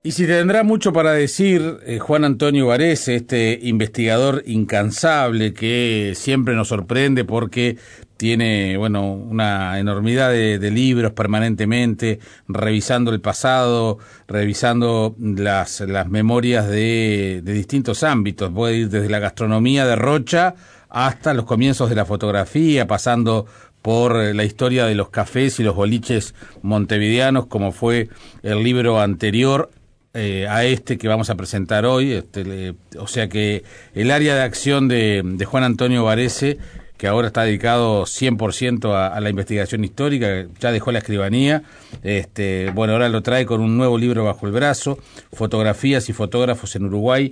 Y si tendrá mucho para decir Juan Antonio Varese, este investigador incansable que siempre nos sorprende porque tiene, bueno, una enormidad de libros permanentemente, revisando el pasado, revisando las memorias de distintos ámbitos. Puede ir desde la gastronomía de Rocha hasta los comienzos de la fotografía, pasando por la historia de los cafés y los boliches montevideanos, como fue el libro anterior a este que vamos a presentar hoy. O sea que el área de acción de Juan Antonio Varese, que ahora está dedicado 100% a la investigación histórica, ya dejó la escribanía, bueno, ahora lo trae con un nuevo libro bajo el brazo, Fotografías y fotógrafos en Uruguay,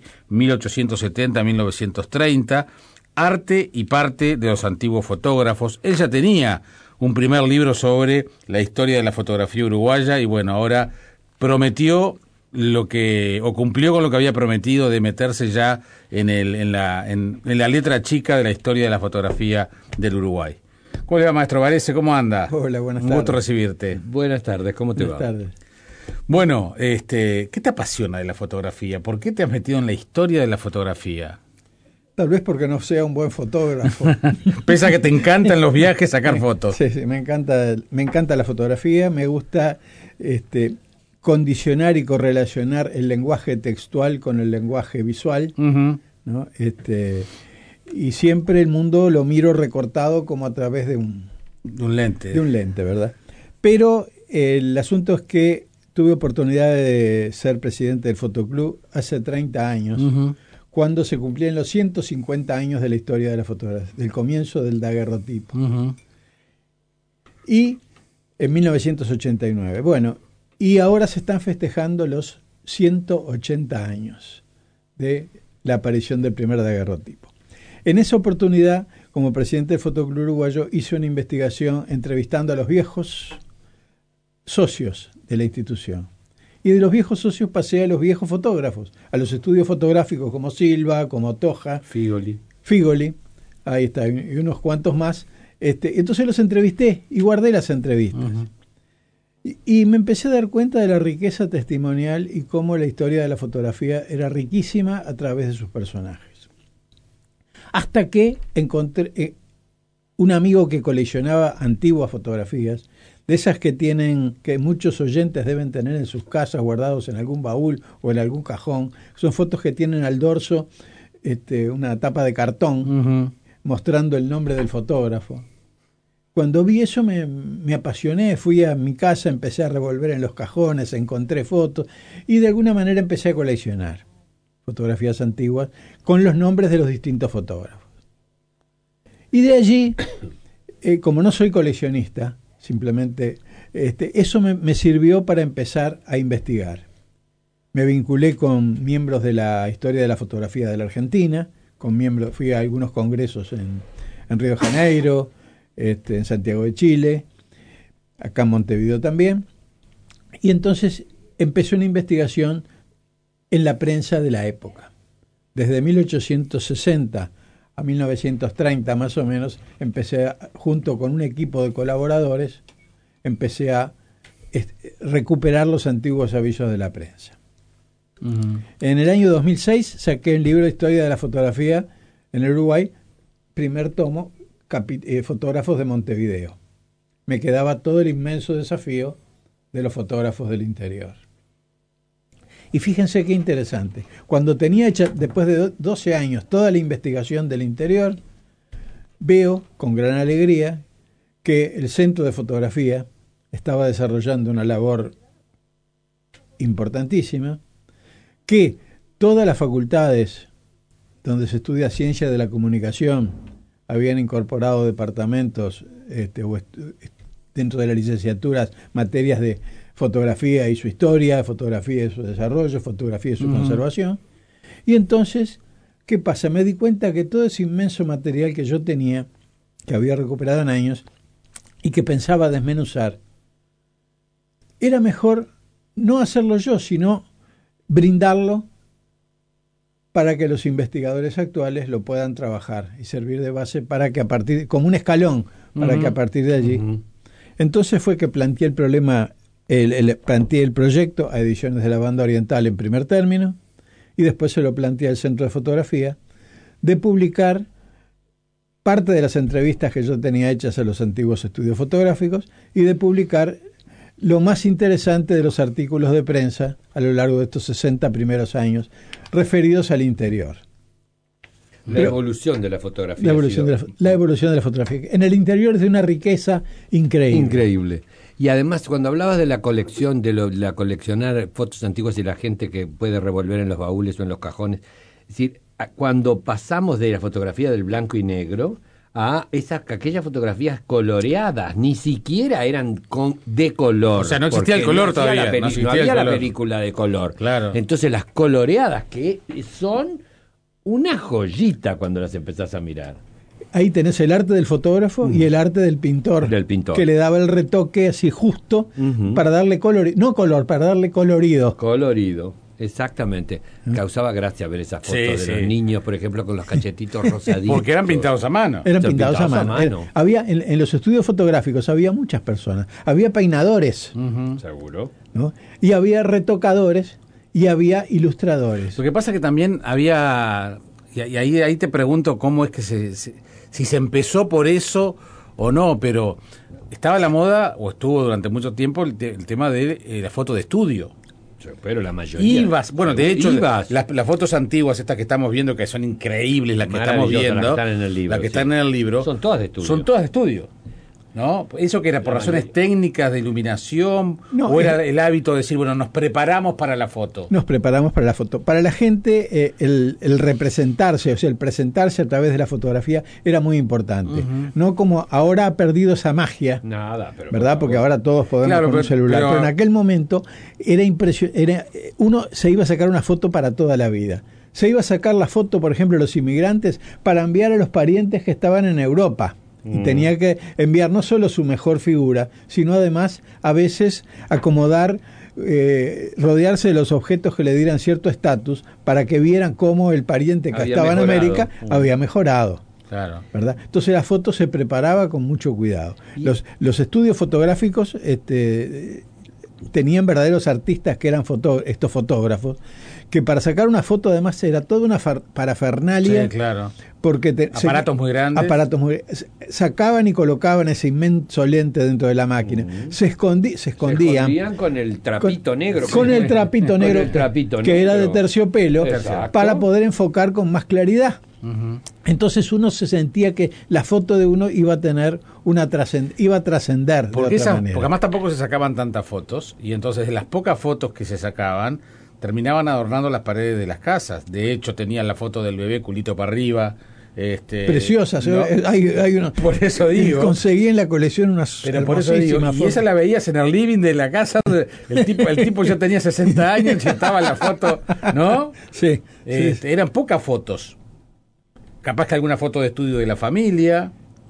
1870-1930, arte y parte de los antiguos fotógrafos. Él ya tenía un primer libro sobre la historia de la fotografía uruguaya y bueno, ahora prometió cumplió con lo que había prometido de meterse ya en la letra chica de la historia de la fotografía del Uruguay. ¿Cómo le va, maestro Varese? ¿Cómo anda? Hola, buenas tardes. Un gusto recibirte. Buenas tardes, ¿cómo te va? Buenas tardes. Bueno, ¿qué te apasiona de la fotografía? ¿Por qué te has metido en la historia de la fotografía? Tal vez porque no sea un buen fotógrafo. Pese a que te encantan los viajes, sacar fotos. Sí, me encanta la fotografía, me gusta condicionar y correlacionar el lenguaje textual con el lenguaje visual, Uh-huh. ¿no? Y siempre el mundo lo miro recortado como a través de un lente. De un lente, ¿verdad? Pero el asunto es que tuve oportunidad de ser presidente del Fotoclub hace 30 años, Uh-huh. cuando se cumplían los 150 años de la historia de la fotografía, del comienzo del daguerrotipo. Uh-huh. Y en 1989. Bueno, y ahora se están festejando los 180 años de la aparición del primer daguerrotipo. En esa oportunidad, como presidente del Fotoclub Uruguayo, hice una investigación entrevistando a los viejos socios de la institución. Y de los viejos socios pasé a los viejos fotógrafos, a los estudios fotográficos como Silva, como Toja, Figoli, ahí está, y unos cuantos más. Entonces los entrevisté y guardé las entrevistas. Uh-huh. Y me empecé a dar cuenta de la riqueza testimonial y cómo la historia de la fotografía era riquísima a través de sus personajes. Hasta que encontré un amigo que coleccionaba antiguas fotografías, de esas que muchos oyentes deben tener en sus casas guardados en algún baúl o en algún cajón. Son fotos que tienen al dorso una tapa de cartón, Uh-huh. mostrando el nombre del fotógrafo. Cuando vi eso me apasioné, fui a mi casa, empecé a revolver en los cajones, encontré fotos y de alguna manera empecé a coleccionar fotografías antiguas con los nombres de los distintos fotógrafos. Y de allí, como no soy coleccionista, simplemente eso me sirvió para empezar a investigar. Me vinculé con miembros de la historia de la fotografía de la Argentina, fui a algunos congresos en Río de Janeiro, en Santiago de Chile, acá en Montevideo también, y entonces empecé una investigación en la prensa de la época. Desde 1860 a 1930 más o menos, junto con un equipo de colaboradores, empecé a recuperar los antiguos avisos de la prensa. Uh-huh. En el año 2006 saqué el libro de Historia de la Fotografía en el Uruguay, primer tomo, fotógrafos de Montevideo. Me quedaba todo el inmenso desafío de los fotógrafos del interior. Y fíjense qué interesante. Cuando tenía hecha, después de 12 años, toda la investigación del interior, veo con gran alegría que el Centro de Fotografía estaba desarrollando una labor importantísima, que todas las facultades donde se estudia ciencia de la comunicación habían incorporado departamentos dentro de las licenciaturas, materias de fotografía y su historia, fotografía y su desarrollo, fotografía y su conservación. Y entonces, ¿qué pasa? Me di cuenta que todo ese inmenso material que yo tenía, que había recuperado en años, y que pensaba desmenuzar, era mejor no hacerlo yo, sino brindarlo para que los investigadores actuales lo puedan trabajar y servir de base para que como un escalón, para que a partir de allí. Entonces fue que planteé el problema planteé el proyecto a Ediciones de la Banda Oriental en primer término, y después se lo planteé al Centro de Fotografía, de publicar parte de las entrevistas que yo tenía hechas a los antiguos estudios fotográficos y de publicar lo más interesante de los artículos de prensa a lo largo de estos 60 primeros años referidos al interior. La evolución de la fotografía. La evolución de la fotografía. En el interior es de una riqueza increíble. Increíble. Y además, cuando hablabas de la colección, la coleccionar fotos antiguas y la gente que puede revolver en los baúles o en los cajones, es decir, cuando pasamos de la fotografía del blanco y negro a aquellas fotografías coloreadas, ni siquiera eran de color. O sea, no existía el color todavía. No había la película de color. Claro. Entonces las coloreadas, que son una joyita cuando las empezás a mirar. Ahí tenés el arte del fotógrafo y el arte del pintor. Que le daba el retoque así justo para darle para darle colorido. Colorido. Exactamente. Causaba gracia ver esas fotos de los niños, por ejemplo, con los cachetitos rosaditos. Porque eran pintados a mano. Eran pintados a mano. Había en los estudios fotográficos había muchas personas. Había peinadores. Seguro. ¿No? Y había retocadores y había ilustradores. Lo que pasa es que también había... Y ahí te pregunto cómo es que si se empezó por eso o no, pero estaba la moda, o estuvo durante mucho tiempo, el tema de la foto de estudio. Pero la mayoría. De hecho, las fotos antiguas, estas que estamos viendo, que son increíbles, las que estamos viendo, las que están en el libro, son todas de estudio. Son todas de estudio. ¿No? ¿Eso que era por razones técnicas de iluminación? ¿O era el hábito de decir, bueno, nos preparamos para la foto? Nos preparamos para la foto. Para la gente, el representarse, o sea, el presentarse a través de la fotografía era muy importante. No como ahora ha perdido esa magia. ¿Verdad? Porque ahora todos podemos con un celular. Pero en aquel momento uno se iba a sacar una foto para toda la vida. Se iba a sacar la foto, por ejemplo, de los inmigrantes para enviar a los parientes que estaban en Europa. Y tenía que enviar no solo su mejor figura, sino además a veces acomodar, rodearse de los objetos que le dieran cierto estatus para que vieran cómo el pariente que estaba en América había mejorado. Claro. ¿Verdad? Entonces la foto se preparaba con mucho cuidado. Los estudios fotográficos tenían verdaderos artistas que eran estos fotógrafos, que para sacar una foto además era toda una parafernalia. Sí, claro. Porque aparatos muy grandes. Sacaban y colocaban ese inmenso lente dentro de la máquina. Se escondían. Se escondían con el trapito negro. Con el trapito negro, que era de terciopelo, para poder enfocar con más claridad. Entonces uno se sentía que la foto de uno iba a tener iba a trascender de otra manera. Porque además tampoco se sacaban tantas fotos, y entonces las pocas fotos que se sacaban terminaban adornando las paredes de las casas. De hecho, tenían la foto del bebé culito para arriba. Preciosas, ¿no? Hay una, por eso digo, conseguí en la colección unas hermosísimas fotos. Y esa la veías en el living de la casa donde el tipo ya tenía 60 años y estaba la foto, ¿no? Sí, eran pocas fotos. Capaz que alguna foto de estudio de la familia,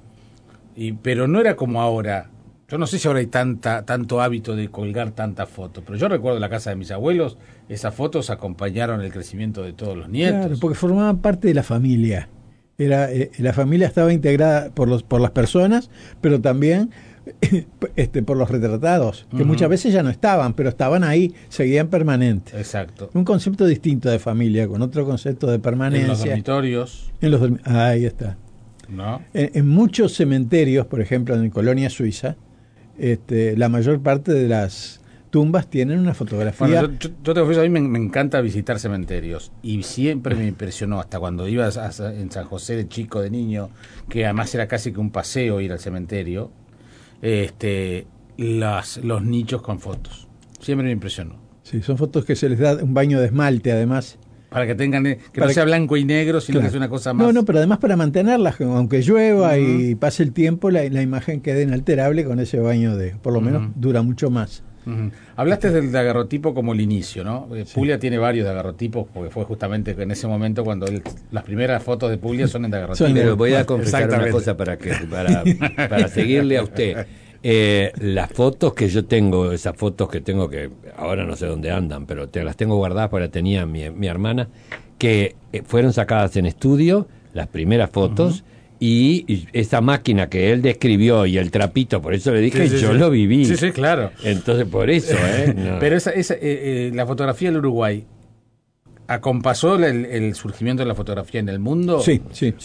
pero no era como ahora. Yo no sé si ahora hay tanto hábito de colgar tantas fotos, pero yo recuerdo en la casa de mis abuelos, esas fotos acompañaron el crecimiento de todos los nietos. Claro, porque formaban parte de la familia. La familia estaba integrada por las personas, pero también por los retratados, que muchas veces ya no estaban, pero estaban ahí, seguían permanentes. Exacto. Un concepto distinto de familia, con otro concepto de permanencia. En los dormitorios. Ahí está. ¿No? En muchos cementerios, por ejemplo, en Colonia Suiza, la mayor parte de las tumbas tienen una fotografía. Bueno, yo te confieso, a mí me encanta visitar cementerios, y siempre me impresionó, hasta cuando ibas en San José de chico, de niño, que además era casi que un paseo ir al cementerio, los nichos con fotos. Siempre me impresionó. Sí, son fotos que se les da un baño de esmalte, además. Para que tengan, no sea blanco y negro, sino que es una cosa más. No, pero además para mantenerlas, aunque llueva y pase el tiempo, la imagen quede inalterable con ese baño por lo menos dura mucho más. Hablaste del daguerrotipo como el inicio, ¿no? Sí. Puglia tiene varios daguerrotipos, porque fue justamente en ese momento cuando las primeras fotos de Puglia son en daguerrotipo. Pero voy a confesar una cosa para seguirle a usted. Las fotos que yo tengo, esas fotos que tengo, que ahora no sé dónde andan, pero las tengo guardadas porque las tenía mi hermana, que fueron sacadas en estudio, las primeras fotos, Y esa máquina que él describió y el trapito, por eso le dije, Sí, yo sí. lo viví. Sí, sí, claro. Entonces, por eso, No. Pero la fotografía del Uruguay acompasó el surgimiento de la fotografía en el mundo. Sí.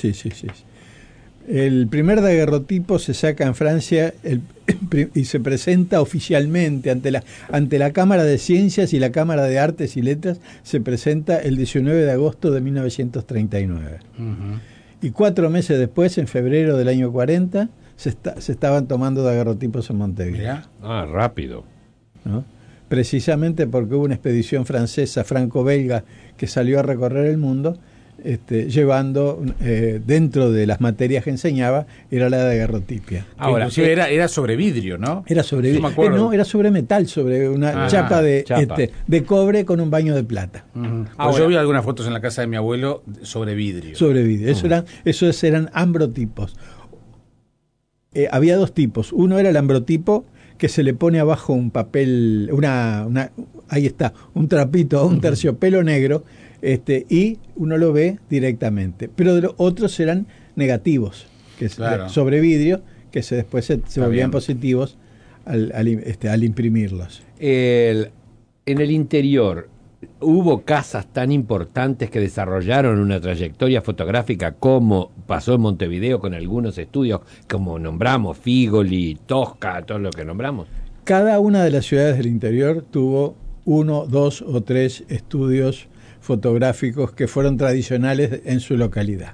El primer daguerrotipo se saca en Francia y se presenta oficialmente ante la Cámara de Ciencias y la Cámara de Artes y Letras. Se presenta el 19 de agosto de 1939. Uh-huh. Y 4 meses después, en febrero del año 40, se estaban tomando daguerrotipos en Montevideo. Mirá. Rápido. ¿No? Precisamente porque hubo una expedición francesa, franco-belga, que salió a recorrer el mundo, llevando dentro de las materias que enseñaba, era la daguerrotipia. Ahora, inclusive era sobre vidrio, ¿no? Era sobre Yo vidrio. me acuerdo. No, era sobre metal, sobre una chapa de cobre con un baño de plata. Uh-huh. Pues yo vi algunas fotos en la casa de mi abuelo sobre vidrio. Sobre vidrio. Esos eran ambrotipos. Había 2 tipos. Uno era el ambrotipo, que se le pone abajo un papel, ahí está, un trapito, un terciopelo negro, y uno lo ve directamente. Pero los otros eran negativos, sobre vidrio, que después se volvían positivos al imprimirlos. En el interior, ¿hubo casas tan importantes que desarrollaron una trayectoria fotográfica como pasó en Montevideo con algunos estudios, como nombramos, Figoli, Tosca, todo lo que nombramos? Cada una de las ciudades del interior tuvo 1, 2 o 3 estudios fotográficos que fueron tradicionales en su localidad.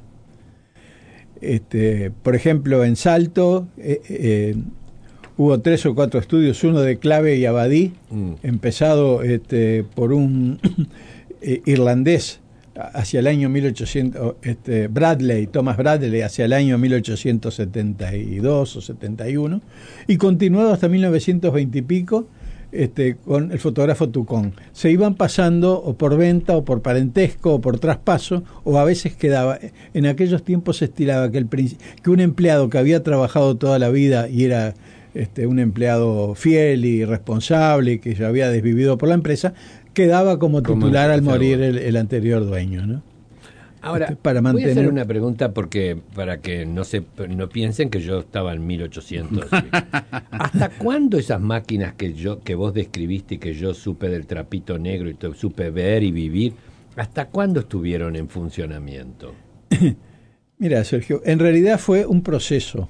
Por ejemplo, en Salto hubo 3 o 4 estudios, uno de Clave y Abadí, empezado por un irlandés hacia el año 1800, Thomas Bradley, hacia el año 1872 o 71, y continuado hasta 1920 y pico, con el fotógrafo Tucón. Se iban pasando o por venta o por parentesco o por traspaso, o a veces quedaba. En aquellos tiempos se estilaba que un empleado que había trabajado toda la vida y era un empleado fiel y responsable y que ya había desvivido por la empresa, quedaba como titular al morir el anterior dueño, ¿no? Ahora, para voy a hacer una pregunta para que no piensen que yo estaba en 1800. ¿Hasta cuándo esas máquinas que vos describiste y que yo supe del trapito negro y supe ver y vivir, hasta cuándo estuvieron en funcionamiento? Mira, Sergio, en realidad fue un proceso.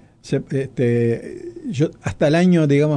Hasta el año, digamos,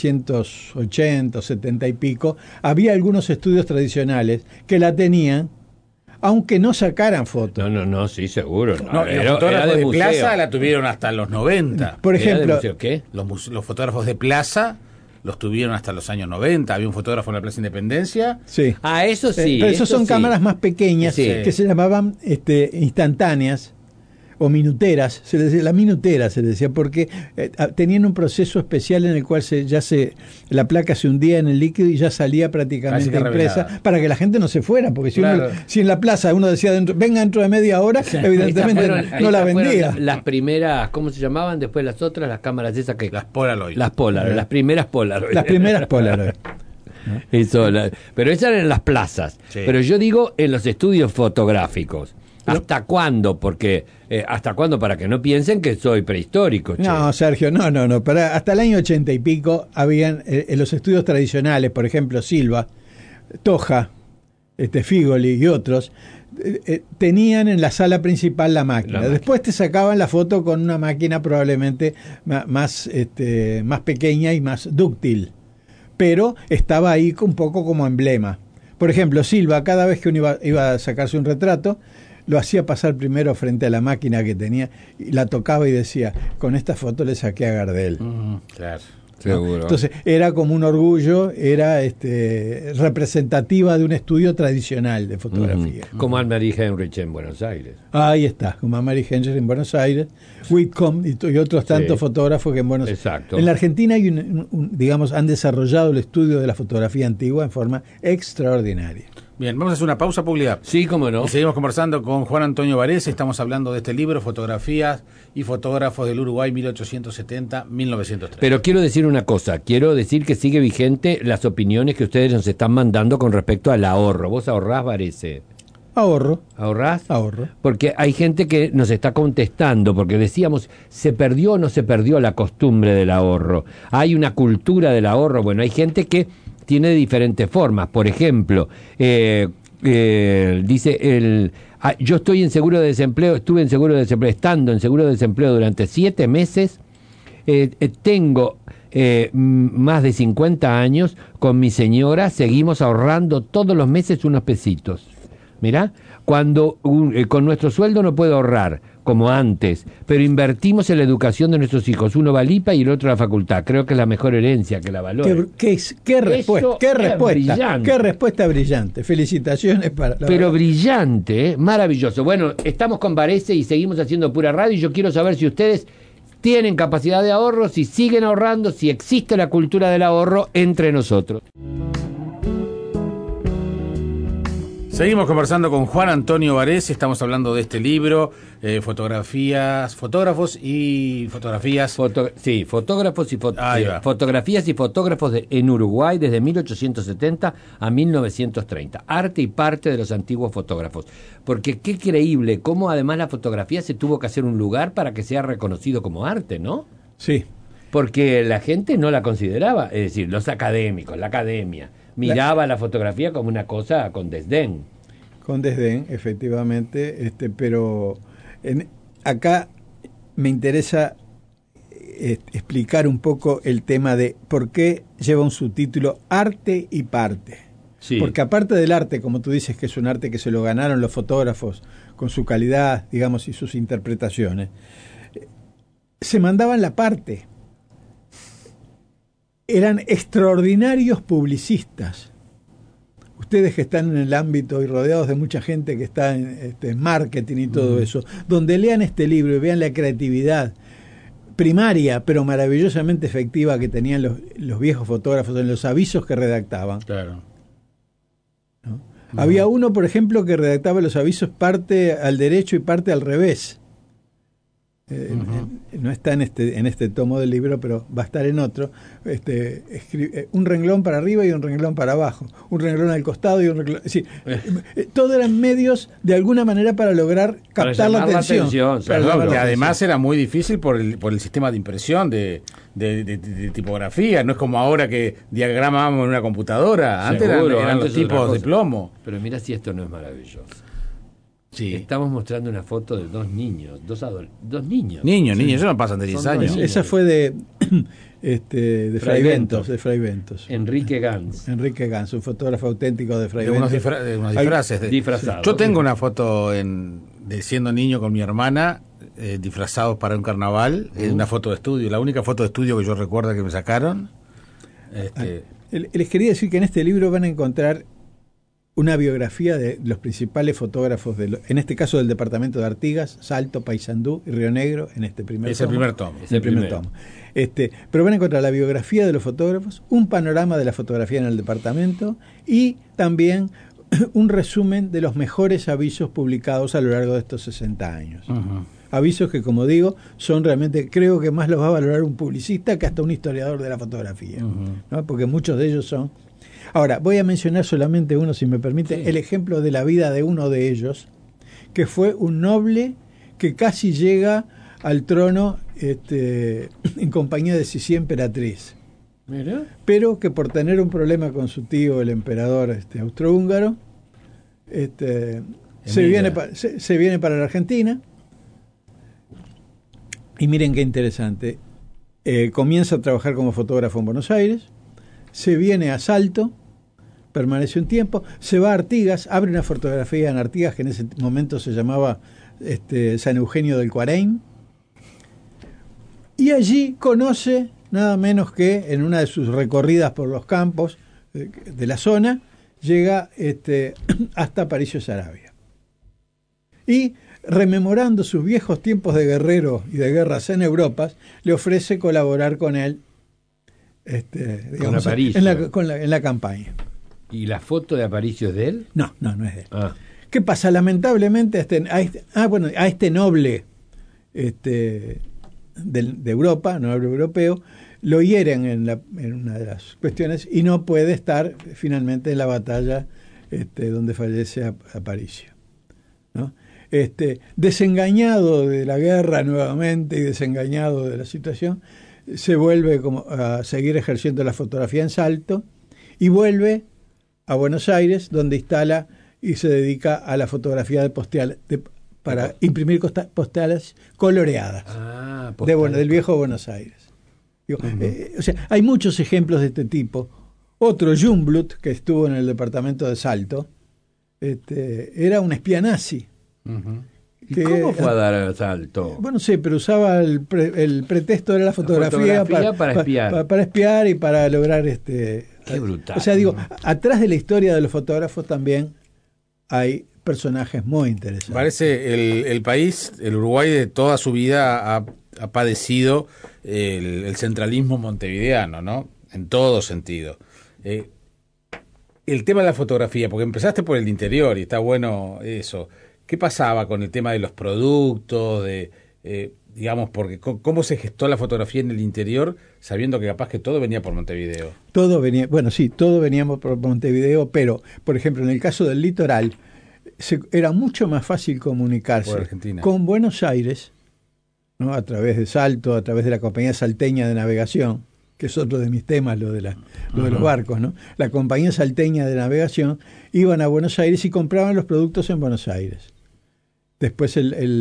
1980, 70 y pico, había algunos estudios tradicionales que la tenían, aunque no sacaran fotos. No, sí, seguro. Los fotógrafos de plaza la tuvieron hasta los 90. Por ejemplo, ¿qué? Los fotógrafos de plaza los tuvieron hasta los años 90. Había un fotógrafo en la Plaza Independencia. Sí. Eso sí. Pero esos son cámaras más pequeñas, que se llamaban instantáneas o minuteras, la minutera se le decía, porque tenían un proceso especial en el cual la placa se hundía en el líquido y ya salía prácticamente impresa, para que la gente no se fuera, porque si en la plaza uno decía venga dentro de media hora, evidentemente no la vendía. Las primeras, ¿cómo se llamaban? Después las otras, las cámaras esas que... Las Polaroid. Las primeras Polaroid. Las primeras Polaroid. Pero esas eran en las plazas. Sí. Pero yo digo en los estudios fotográficos. ¿Hasta cuándo? Porque ¿hasta cuándo? Para que no piensen que soy prehistórico. No, Sergio, no. Hasta el año 80 y pico habían en los estudios tradicionales, por ejemplo, Silva, Toja, Figoli y otros, tenían en la sala principal la máquina. Después te sacaban la foto con una máquina probablemente más pequeña y más dúctil, pero estaba ahí un poco como emblema. Por ejemplo, Silva, cada vez que uno iba a sacarse un retrato, lo hacía pasar primero frente a la máquina que tenía y la tocaba y decía, con esta foto le saqué a Gardel. Claro. Seguro. Entonces era como un orgullo, era representativa de un estudio tradicional de fotografía. Como Anne-Marie Heinrich en Buenos Aires. Ahí está, como Anne-Marie Heinrich en Buenos Aires, Whitcomb y otros tantos fotógrafos que en Buenos Aires. Exacto. En la Argentina hay digamos, han desarrollado el estudio de la fotografía antigua en forma extraordinaria. Bien, vamos a hacer una pausa, Puglia. Sí, cómo no. Y seguimos conversando con Juan Antonio Varese. Estamos hablando de este libro, Fotografías y fotógrafos del Uruguay 1870-1903. Pero quiero decir una cosa. Quiero decir que sigue vigente las opiniones que ustedes nos están mandando con respecto al ahorro. ¿Vos ahorrás, Varese? Ahorro. ¿Ahorrás? Ahorro. Porque hay gente que nos está contestando, porque decíamos, ¿se perdió o no se perdió la costumbre del ahorro? ¿Hay una cultura del ahorro? Bueno, hay gente que tiene diferentes formas. Por ejemplo, dice yo estoy en seguro de desempleo, estuve en seguro de desempleo, estando en seguro de desempleo durante 7 meses, tengo más de 50 años, con mi señora seguimos ahorrando todos los meses unos pesitos. Mirá, cuando con nuestro sueldo no puedo ahorrar, como antes, pero invertimos en la educación de nuestros hijos. Uno va al IPA y el otro a la facultad. Creo que es la mejor herencia, que la valore. ¿Qué respuesta brillante. Felicitaciones para la Pero verdad. brillante, maravilloso. Bueno, estamos con Varese y seguimos haciendo pura radio, y yo quiero saber si ustedes tienen capacidad de ahorro, si siguen ahorrando, si existe la cultura del ahorro entre nosotros. Seguimos conversando con Juan Antonio Varese, estamos hablando de este libro, fotógrafos y fotografías. Fotografías y fotógrafos en Uruguay desde 1870 a 1930. Arte y parte de los antiguos fotógrafos. Porque qué creíble cómo además la fotografía se tuvo que hacer un lugar para que sea reconocido como arte, ¿no? Sí. Porque la gente no la consideraba, es decir, los académicos, la academia, miraba la fotografía como una cosa con desdén. Con desdén, efectivamente, pero acá me interesa explicar un poco el tema de por qué lleva un subtítulo Arte y parte. Sí. Porque aparte del arte, como tú dices, que es un arte que se lo ganaron los fotógrafos con su calidad, digamos, y sus interpretaciones, se mandaban la parte. Eran extraordinarios publicistas. Ustedes que están en el ámbito y rodeados de mucha gente que está en marketing y todo eso, donde lean este libro y vean la creatividad primaria, pero maravillosamente efectiva que tenían los viejos fotógrafos en los avisos que redactaban. Claro. ¿No? Había uno, por ejemplo, que redactaba los avisos parte al derecho y parte al revés. No está en este tomo del libro, pero va a estar en otro. Un renglón para arriba y un renglón para abajo, un renglón al costado y un renglón. Es decir, todo eran medios de alguna manera para lograr captar la atención. Que además era muy difícil por el sistema de impresión de tipografía. No es como ahora que diagramábamos en una computadora. Antes eran los tipos de plomo. Pero mira si esto no es maravilloso. Sí. Estamos mostrando una foto de dos niños, dos niños. Niños, ellos no pasan de 10 años. Esa fue de Fray Ventos. Enrique Gans, un fotógrafo auténtico de Fray de Ventos. unos disfraces. Disfrazados. Yo tengo una foto de siendo niño con mi hermana, disfrazados para un carnaval, una foto de estudio, la única foto de estudio que yo recuerdo que me sacaron. Les quería decir que en este libro van a encontrar una biografía de los principales fotógrafos, en este caso del departamento de Artigas, Salto, Paysandú y Río Negro, en este primer tomo. Es el primer tomo. Es el primer tomo. Pero van a encontrar la biografía de los fotógrafos, un panorama de la fotografía en el departamento y también un resumen de los mejores avisos publicados a lo largo de estos 60 años. Uh-huh. Avisos que, como digo, son realmente, creo que más los va a valorar un publicista que hasta un historiador de la fotografía, ¿no? Porque muchos de ellos son... Ahora, voy a mencionar solamente uno, si me permite, el ejemplo de la vida de uno de ellos, que fue un noble que casi llega al trono en compañía de Sisi Emperatriz. ¿Mira? Pero que por tener un problema con su tío, el emperador austrohúngaro, se viene para la Argentina. Y miren qué interesante. Comienza a trabajar como fotógrafo en Buenos Aires, se viene a Salto, permanece un tiempo, se va a Artigas, abre una fotografía en Artigas que en ese momento se llamaba San Eugenio del Cuareim, y allí conoce nada menos que en una de sus recorridas por los campos de la zona, llega hasta Aparicio Saravia. Y rememorando sus viejos tiempos de guerrero y de guerras en Europa, le ofrece colaborar con él digamos, en la campaña. ¿Y la foto de Aparicio es de él? No es de él. ¿Qué pasa? Lamentablemente a este noble de Europa, noble europeo, lo hieren en una de las cuestiones y no puede estar finalmente en la batalla donde fallece Aparicio. ¿no? Desengañado de la guerra nuevamente y desengañado de la situación, se vuelve como a seguir ejerciendo la fotografía en Salto y vuelve a Buenos Aires, donde instala y se dedica a la fotografía de para imprimir postales coloreadas del viejo Buenos Aires. Digo, o sea, hay muchos ejemplos de este tipo. Otro, Jungblut, que estuvo en el departamento de Salto, era un espía nazi. ¿Y cómo fue a dar al Salto? Bueno, sí, pero usaba el pretexto de la fotografía para espiar. Para espiar y para lograr Qué brutal. O sea, digo, atrás de la historia de los fotógrafos también hay personajes muy interesantes. Parece el país, el Uruguay, de toda su vida ha padecido el centralismo montevideano, ¿no? En todo sentido. El tema de la fotografía, porque empezaste por el interior y está bueno eso. ¿Qué pasaba con el tema de los productos, digamos, porque cómo se gestó la fotografía en el interior, sabiendo que capaz que todo venía por Montevideo? Todo venía por Montevideo, pero, por ejemplo, en el caso del litoral, era mucho más fácil comunicarse con Buenos Aires, ¿no? A través de Salto, a través de la Compañía Salteña de Navegación, que es otro de mis temas, lo de los barcos, ¿no? La Compañía Salteña de Navegación iban a Buenos Aires y compraban los productos en Buenos Aires. Después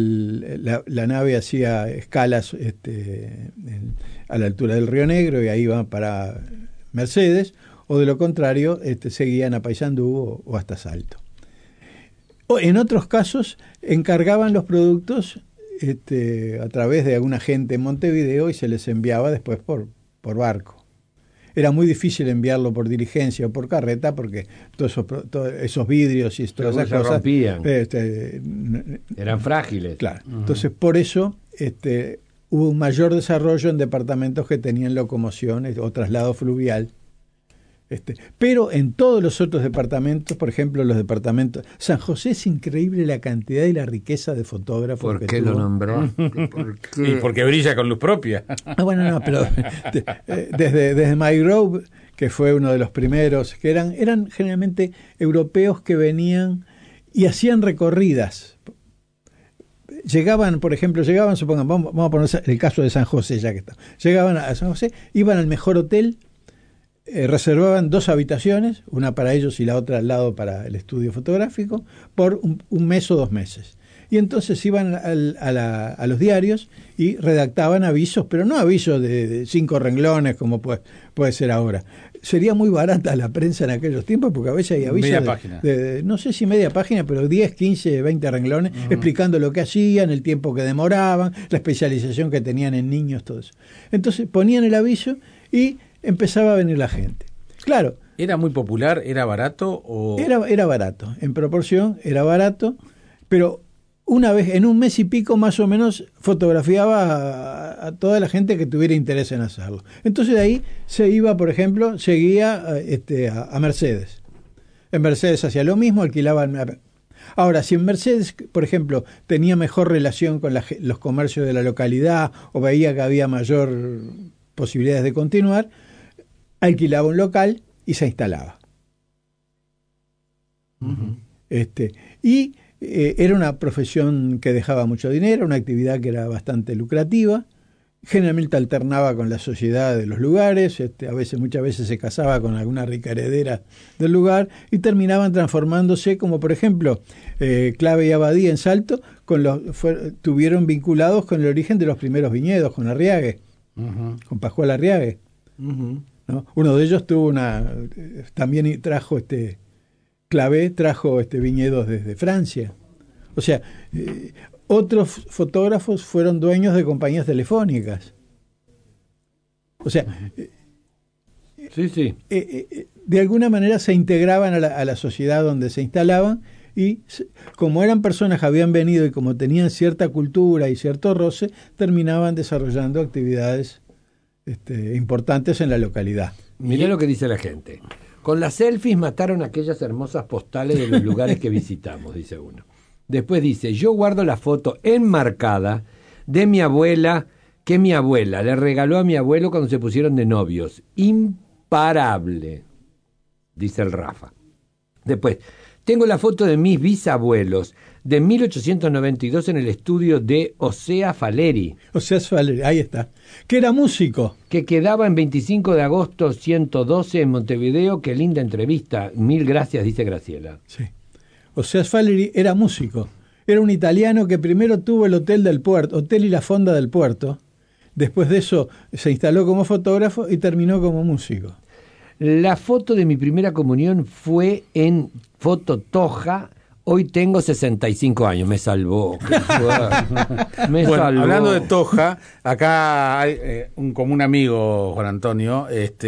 la nave hacía escalas a la altura del Río Negro y ahí iban para Mercedes, o de lo contrario seguían a Paysandú o hasta Salto. O en otros casos encargaban los productos a través de algún agente en Montevideo y se les enviaba después por barco. Era muy difícil enviarlo por diligencia o por carreta porque todos esos vidrios y todas esas cosas rompían. Eran frágiles. Claro. Entonces, por eso hubo un mayor desarrollo en departamentos que tenían locomoción o traslado fluvial. Pero en todos los otros departamentos, por ejemplo, los departamentos... San José, es increíble la cantidad y la riqueza de fotógrafos ¿Por que qué tuvo. lo nombró? Y porque brilla con luz propia. Bueno, no, pero desde Mike Grove, que fue uno de los primeros, que eran generalmente europeos que venían y hacían recorridas. Llegaban, supongan, vamos a poner el caso de San José, ya que está. Llegaban a San José, iban al mejor hotel, reservaban 2 habitaciones, una para ellos y la otra al lado para el estudio fotográfico, por un mes o 2 meses. Y entonces iban a los diarios y redactaban avisos, pero no avisos de 5 renglones como puede ser ahora. Sería muy barata la prensa en aquellos tiempos porque a veces hay avisos media página. No sé si media página, pero 10, 15, 20 renglones explicando lo que hacían, el tiempo que demoraban, la especialización que tenían en niños, todo eso. Entonces ponían el aviso y empezaba a venir la gente. Claro. ¿Era muy popular? ¿Era barato? Era barato. En proporción era barato, pero una vez, en un mes y pico más o menos, fotografiaba a toda la gente que tuviera interés en hacerlo. Entonces de ahí se iba, por ejemplo, seguía a Mercedes. En Mercedes hacía lo mismo, alquilaban... Ahora, si en Mercedes, por ejemplo, tenía mejor relación con los comercios de la localidad o veía que había mayor posibilidades de continuar, alquilaba un local y se instalaba. Era una profesión que dejaba mucho dinero, una actividad que era bastante lucrativa. Generalmente alternaba con la sociedad de los lugares, muchas veces se casaba con alguna rica heredera del lugar y terminaban transformándose, como por ejemplo Clave y Abadía en Salto, tuvieron vinculados con el origen de los primeros viñedos, con Arriague. Con Pascual Arriague, ¿no? Uno de ellos también trajo Clavé trajo viñedos desde Francia. O sea, otros fotógrafos fueron dueños de compañías telefónicas. O sea, sí. De alguna manera se integraban a la sociedad donde se instalaban y como eran personas que habían venido y como tenían cierta cultura y cierto roce, terminaban desarrollando actividades importantes en la localidad. Mirá lo que dice la gente. Con las selfies mataron aquellas hermosas postales de los lugares que visitamos, dice uno. Después dice, yo guardo la foto enmarcada de mi abuela, que mi abuela le regaló a mi abuelo cuando se pusieron de novios. Imparable, dice el Rafa. Después, Tengo la foto de mis bisabuelos de 1892 en el estudio de Osea Faleri. Oseas Faleri, ahí está. Que era músico. Que quedaba en 25 de agosto 112 en Montevideo. Qué linda entrevista. 1000 gracias, dice Graciela. Sí. Oseas Faleri era músico. Era un italiano que primero tuvo el Hotel del Puerto, Hotel y la Fonda del Puerto. Después de eso se instaló como fotógrafo y terminó como músico. La foto de mi primera comunión fue en Foto Toja. Hoy tengo 65 años. Me salvó. Me Bueno, salvó. hablando de Toja, acá hay como un amigo, Juan Antonio,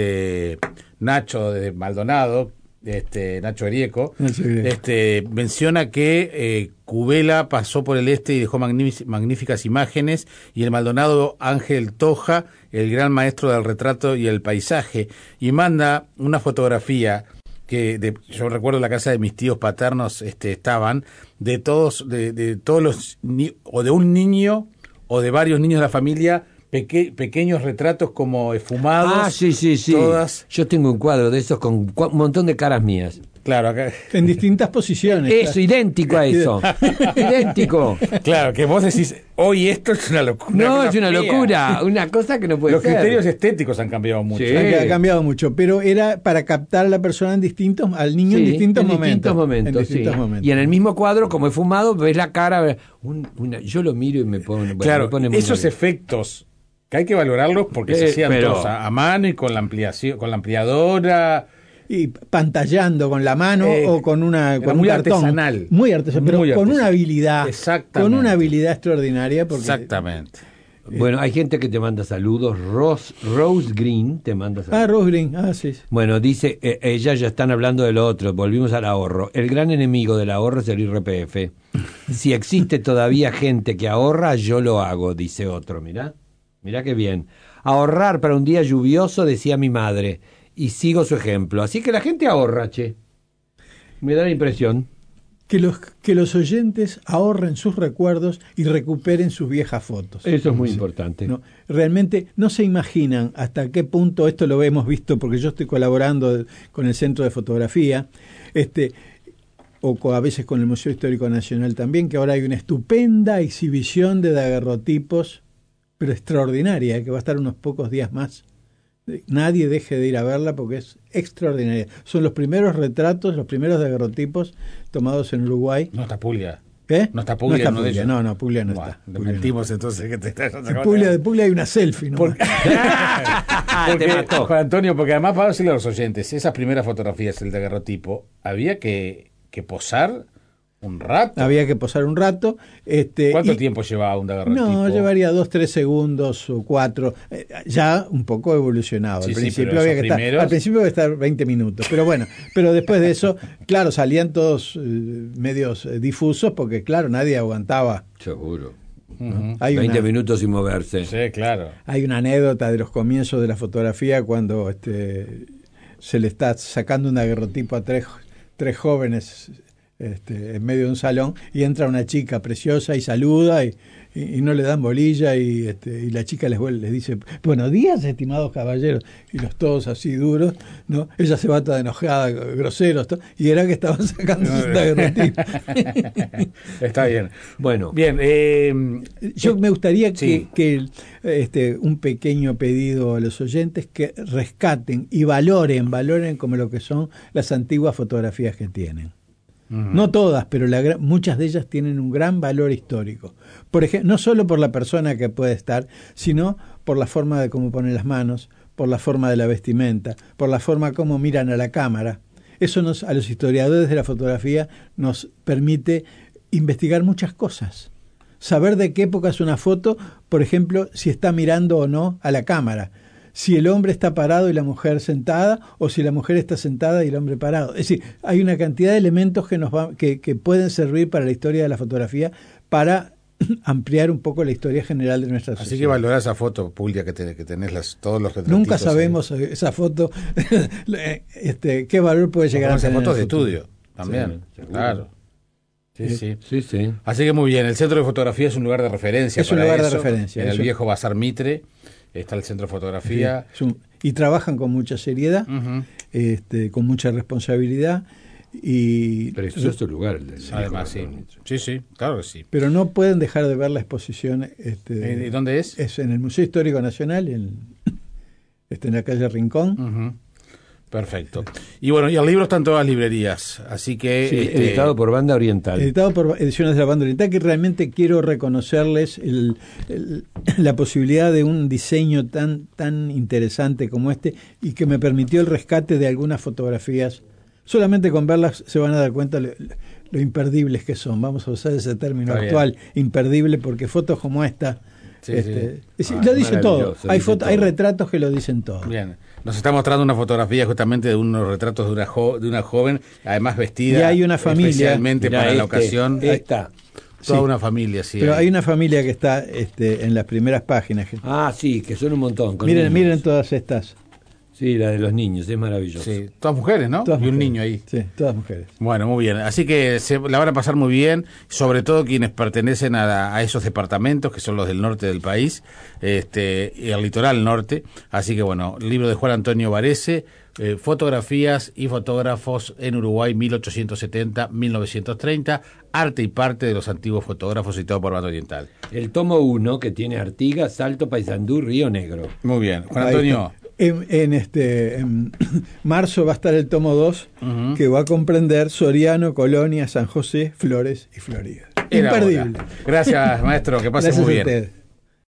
Nacho de Maldonado, Nacho Erieco, menciona que Cubela pasó por el este y dejó magníficas imágenes, y el Maldonado Ángel Toja, el gran maestro del retrato y el paisaje, y manda una fotografía que yo recuerdo en la casa de mis tíos paternos estaban de todos los o de un niño o de varios niños de la familia, pequeños retratos como esfumados. Ah, sí. Todas. Yo tengo un cuadro de esos con un montón de caras mías. Claro, acá. En distintas posiciones. Eso, idéntico a eso. Idéntico. Claro, que vos decís, hoy esto es una locura. No, es una locura. Una cosa que no puede Los ser. criterios estéticos han cambiado mucho. Sí. Ha cambiado mucho, pero era para captar a la persona al niño en distintos momentos. Sí. Y en el mismo cuadro, como es fumado, ves la cara. Yo lo miro y me pone. Bueno, Claro, me pone muy esos nervioso. efectos que hay que valorarlos porque se hacían pero- todos a mano y con la ampliación, con la ampliadora. Y pantallando con la mano o con con era un muy cartón. artesanal. Muy artesanal, pero Muy con artesanal. una habilidad. Exactamente. Con una habilidad extraordinaria. Porque Exactamente. Bueno, hay gente que te manda saludos. Rose Green te manda saludos. Rose Green, sí. Bueno, dice, ellas ya están hablando de lo otro, volvimos al ahorro. El gran enemigo del ahorro es el IRPF. Si existe todavía gente que ahorra, yo lo hago, dice otro. Mirá qué bien. Ahorrar para un día lluvioso, decía mi madre, y sigo su ejemplo. Así que la gente ahorra, che. Me da la impresión. Que los oyentes ahorren sus recuerdos y recuperen sus viejas fotos. Eso es muy importante. No, realmente no se imaginan hasta qué punto esto lo hemos visto, porque yo estoy colaborando con el Centro de Fotografía, a veces con el Museo Histórico Nacional también, que ahora hay una estupenda exhibición de daguerrotipos, pero extraordinaria, que va a estar unos pocos días más. Nadie deje de ir a verla porque es extraordinaria. Son los primeros retratos, los primeros daguerrotipos tomados en Uruguay. No está Puglia. ¿Qué? No está Puglia, no de está ellos. Puglia, no, Puglia no Buah, está. le Puglia mentimos entonces que te estás no. De Puglia hay una selfie, ¿no? Porque, Te mató. Juan Antonio, porque además para decirle a los oyentes, esas primeras fotografías del daguerrotipo, había que posar un rato. Había que posar un rato. ¿Cuánto tiempo llevaba un daguerrotipo? No, llevaría 2-3 segundos o 4. Ya un poco evolucionado. Sí, Al sí, principio pero había esos que estar, primeros- al principio había que estar 20 minutos. Pero bueno, pero después de eso, claro, salían todos medios difusos porque, claro, nadie aguantaba. Seguro. Ujú. Hay 20 una, minutos sin moverse. Sí, claro. hay una anécdota de los comienzos de la fotografía cuando se le está sacando un daguerrotipo a tres jóvenes en medio de un salón y entra una chica preciosa y saluda y no le dan bolilla y la chica les dice buenos días, estimados caballeros, y los todos así duros, ¿no? Ella se va toda enojada, groseros, y era que estaban sacando un daguerrotipo. Está bien. Bueno, Bien, Yo me gustaría Sí. que un pequeño pedido a los oyentes que rescaten y valoren como lo que son las antiguas fotografías que tienen. No todas, pero muchas de ellas tienen un gran valor histórico. Por ejemplo, no solo por la persona que puede estar, sino por la forma de cómo ponen las manos, por la forma de la vestimenta, por la forma como miran a la cámara. Eso a los historiadores de la fotografía nos permite investigar muchas cosas. Saber de qué época es una foto, por ejemplo, si está mirando o no a la cámara. Si el hombre está parado y la mujer sentada, o si la mujer está sentada y el hombre parado. Es decir, hay una cantidad de elementos que pueden servir para la historia de la fotografía para ampliar un poco la historia general de nuestra sociedad. así que valorá esa foto, Puglia, que tenés todos los retratos. Nunca sabemos esa foto, qué valor puede llegar a Esas tener. fotos de en el futuro. estudio también. Sí, seguro. Claro. Sí. sí. Así que muy bien, el Centro de Fotografía es un lugar de referencia. Es un para lugar de eso. referencia, En el eso. viejo Bazar Mitre está el Centro de Fotografía. Y trabajan con mucha seriedad, Ujú. con mucha responsabilidad, Y precioso lugar el del Además, sí. Sí, claro que sí. pero no pueden dejar de ver la exposición. ¿Y dónde es? Es en el Museo Histórico Nacional, en la calle Rincón. Ujú. Perfecto. Y bueno, y el libro está en todas las librerías, así que... Sí, editado por Banda Oriental. Editado por Ediciones de la Banda Oriental, que realmente quiero reconocerles la posibilidad de un diseño tan interesante como este, y que me permitió el rescate de algunas fotografías. Solamente con verlas se van a dar cuenta lo imperdibles que son. Vamos a usar ese término Está actual, bien. imperdible, porque fotos como esta... Sí, lo dice todo. Hay dice todo. retratos que lo dicen todo. Bien, nos está mostrando una fotografía justamente de unos retratos de una joven, además vestida Y hay una familia. especialmente Mirá, para la ocasión. Esta. Toda Sí. una familia, sí. Pero hay una familia que está en las primeras páginas. Ah, sí, que son un montón. con Miren niños. todas estas. Sí, la de los niños, es maravilloso. Sí, todas mujeres, ¿no? Todas y un mujeres. niño ahí. Sí, todas mujeres. Bueno, muy bien. Así que la van a pasar muy bien, sobre todo quienes pertenecen a esos departamentos que son los del norte del país, y al litoral norte. Así que bueno, el libro de Juan Antonio Varese, Fotografías y fotógrafos en Uruguay 1870-1930, arte y parte de los antiguos fotógrafos, editado por Banda Oriental. El tomo 1, que tiene Artigas, Salto, Paysandú, Río Negro. Muy bien. Juan Ahí Antonio. está. En marzo va a estar el tomo 2, Ujú. que va a comprender Soriano, Colonia, San José, Flores y Florida. Era Imperdible. hora. Gracias, maestro, que pase Gracias muy a bien. ustedes.